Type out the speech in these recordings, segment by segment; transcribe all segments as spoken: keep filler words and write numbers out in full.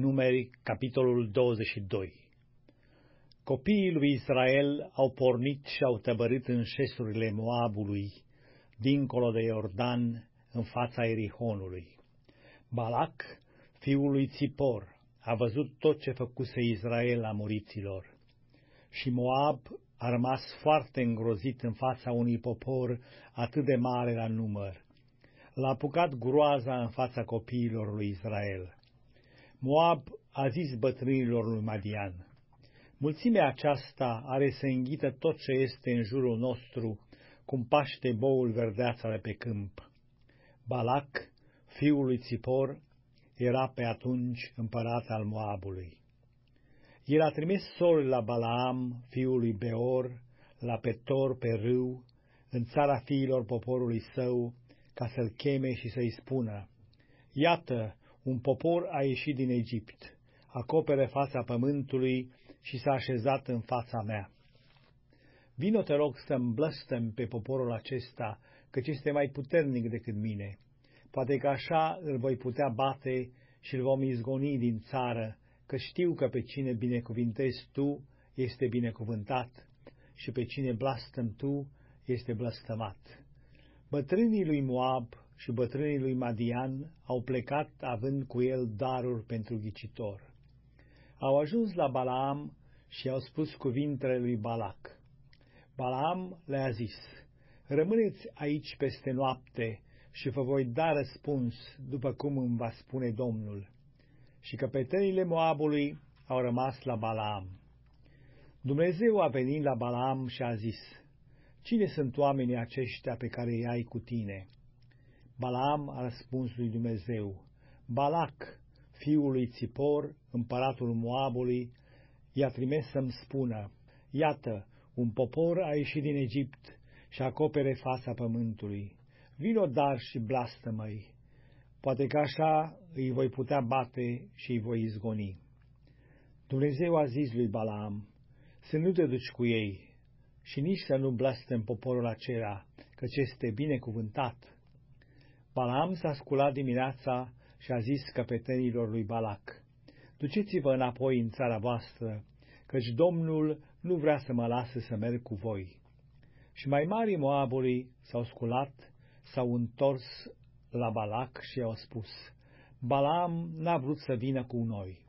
Numeri, capitolul douăzeci și doi. Copiii lui Israel au pornit și au tăbărât în șesurile Moabului, dincolo de Iordan, în fața Erihonului. Balac, fiul lui Țipor, a văzut tot ce făcuse Israel amoriților. Și Moab a rămas foarte îngrozit în fața unui popor atât de mare la număr. L-a apucat groaza în fața copiilor lui Israel. Moab a zis bătrânilor lui Madian: mulțimea aceasta are să înghită tot ce este în jurul nostru, cum paște boul verdeața de pe câmp. Balac, fiul lui Țipor, era pe atunci împărat al Moabului. El a trimis sori la Balaam, fiul lui Beor, la Petor pe râu, în țara fiilor poporului său, ca să-l cheme și să-i spună: iată, un popor a ieșit din Egipt, acopere fața pământului și s-a așezat în fața mea. Vino, te rog, să-mi blăstăm pe poporul acesta, căci este mai puternic decât mine. Poate că așa îl voi putea bate și îl vom izgoni din țară, că știu că pe cine binecuvintezi tu este binecuvântat și pe cine blastăm tu este blăstămat. Bătrânii lui Moab și bătrânii lui Madian au plecat având cu el daruri pentru ghicitor. Au ajuns la Balaam și i-au spus cuvintele lui Balac. Balaam le-a zis: rămâneți aici peste noapte și vă voi da răspuns după cum îmi va spune Domnul. Și căpetenile Moabului au rămas la Balaam. Dumnezeu a venit la Balaam și a zis: cine sunt oamenii aceștia pe care îi ai cu tine? Balaam a răspuns lui Dumnezeu: Balac, fiul lui Țipor, împăratul Moabului, i-a trimis să-mi spună: iată, un popor a ieșit din Egipt și acopere fața pământului. Vino dar și blastă-mă-i. Poate că așa îi voi putea bate și îi voi izgoni. Dumnezeu a zis lui Balaam: să nu te duci cu ei și nici să nu blastăm poporul acela, căci este binecuvântat. Balaam s-a sculat dimineața și a zis căpetenilor lui Balac: duceți-vă înapoi în țara voastră, căci Domnul nu vrea să mă lase să merg cu voi. Și mai marii Moabului s-au sculat, s-au întors la Balac și i-au spus: Balaam n-a vrut să vină cu noi.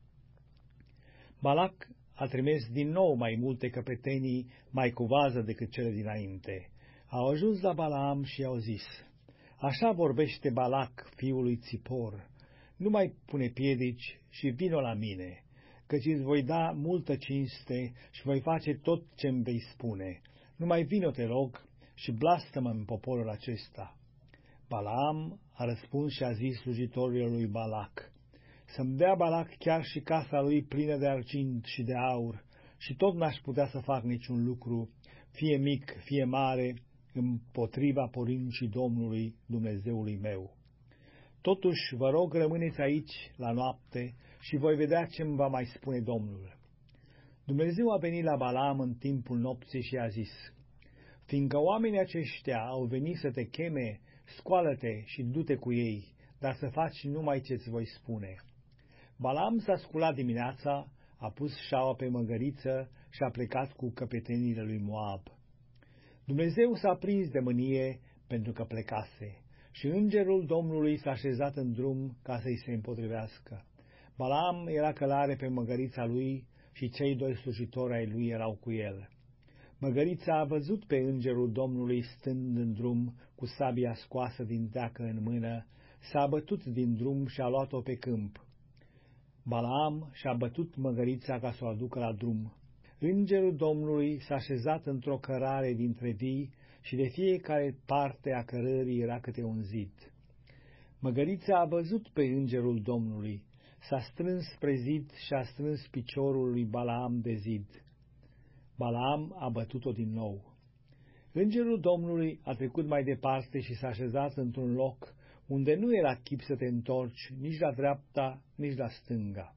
Balac a trimis din nou mai multe căpetenii mai cu vază decât cele dinainte. Au ajuns la Balaam și i-au zis: așa vorbește Balac, fiul lui Țipor, nu mai pune piedici și vino la mine, căci îți voi da multă cinste și voi face tot ce-mi vei spune. Numai vino, te rog, și blastă-mă în poporul acesta. Balaam a răspuns și a zis slujitorilor lui Balac: să-mi dea Balac chiar și casa lui plină de argint și de aur, și tot n-aș putea să fac niciun lucru, fie mic, fie mare, împotriva poruncii Domnului Dumnezeului meu. Totuși, vă rog, rămâneți aici la noapte și voi vedea ce-mi va mai spune Domnul. Dumnezeu a venit la Balaam în timpul nopții și a zis: fiindcă oamenii aceștia au venit să te cheme, scoală-te și du-te cu ei, dar să faci numai ce-ți voi spune. Balaam s-a sculat dimineața, a pus șaua pe măgăriță și a plecat cu căpetenile lui Moab. Dumnezeu s-a prins de mânie pentru că plecase și îngerul Domnului s-a așezat în drum ca să-i se împotrivească. Balaam era călare pe măgărița lui și cei doi slujitori ai lui erau cu el. Măgărița a văzut pe îngerul Domnului stând în drum cu sabia scoasă din teacă în mână, s-a abătut din drum și a luat-o pe câmp. Balaam și-a bătut măgărița ca să o aducă la drum. Îngerul Domnului s-a așezat într-o cărare dintre vii și de fiecare parte a cărării era câte un zid. Măgărița a văzut pe îngerul Domnului, s-a strâns spre zid și a strâns piciorul lui Balaam de zid. Balaam a bătut-o din nou. Îngerul Domnului a trecut mai departe și s-a așezat într-un loc unde nu era chip să te întorci nici la dreapta, nici la stânga.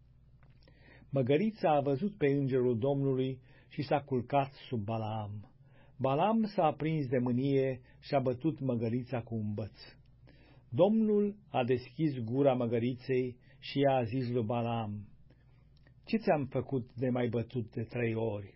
Măgărița a văzut pe îngerul Domnului și s-a culcat sub Balaam. Balaam s-a aprins de mânie și a bătut măgărița cu un băț. Domnul a deschis gura măgăriței și ea a zis lui Balaam: ce ți-am făcut de mai bătut de trei ori?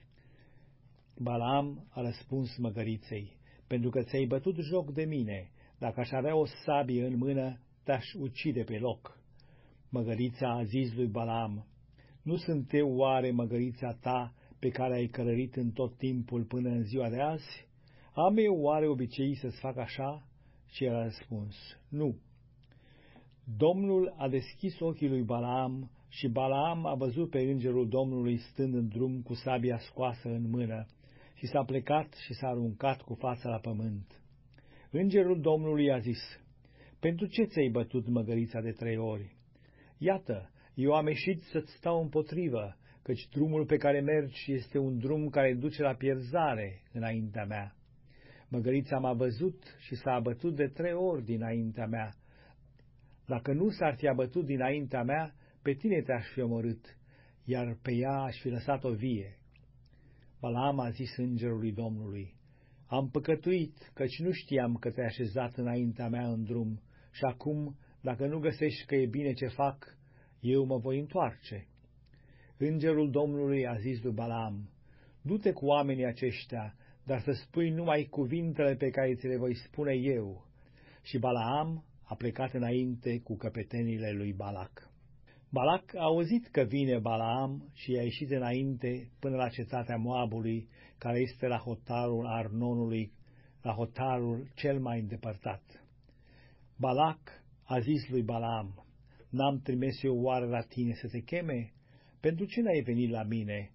Balaam a răspuns măgăriței: pentru că ți-ai bătut joc de mine, dacă aș avea o sabie în mână, te-aș ucide pe loc. Măgărița a zis lui Balaam: nu sunt eu oare măgărița ta pe care ai călărit în tot timpul până în ziua de azi? Am eu oare obicei să-ți fac așa? Și el a răspuns: nu. Domnul a deschis ochii lui Balaam și Balaam a văzut pe îngerul Domnului stând în drum cu sabia scoasă în mână și s-a plecat și s-a aruncat cu fața la pământ. Îngerul Domnului a zis: pentru ce ți-ai bătut măgărița de trei ori? Iată, eu am ieșit să-ți stau împotrivă, căci drumul pe care mergi este un drum care duce la pierzare înaintea mea. Măgărița m-a văzut și s-a abătut de trei ori dinaintea mea. Dacă nu s-ar fi abătut dinaintea mea, pe tine te-aș fi omorât, iar pe ea aș fi lăsat-o vie. Balaam a zis îngerului Domnului: am păcătuit, căci nu știam că te-ai așezat înaintea mea în drum, și acum, dacă nu găsești că e bine ce fac, eu mă voi întoarce. Îngerul Domnului a zis lui Balaam: du-te cu oamenii aceștia, dar să spui numai cuvintele pe care ți le voi spune eu. Și Balaam a plecat înainte cu căpetenile lui Balac. Balac a auzit că vine Balaam și i-a ieșit înainte până la cetatea Moabului, care este la hotarul Arnonului, la hotarul cel mai îndepărtat. Balac a zis lui Balaam: n-am trimis eu oare la tine să te cheme? Pentru ce n-ai venit la mine?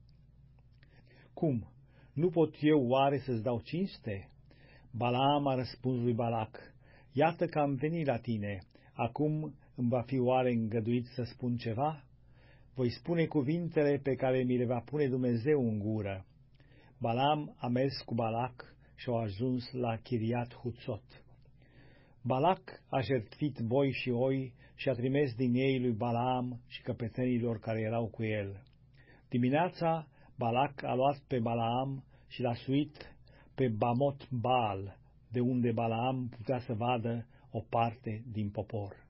Cum? Nu pot eu oare să-ți dau cinste? Balaam a răspuns lui Balac: iată că am venit la tine, acum îmi va fi oare îngăduit să spun ceva? Voi spune cuvintele pe care mi le va pune Dumnezeu în gură. Balaam a mers cu Balac și au ajuns la Chiriat Huțot. Balac a jertfit boi și oi și a trimis din ei lui Balaam și căpetenilor care erau cu el. Dimineața Balac a luat pe Balaam și l-a suit pe Bamot Baal, de unde Balaam putea să vadă o parte din popor.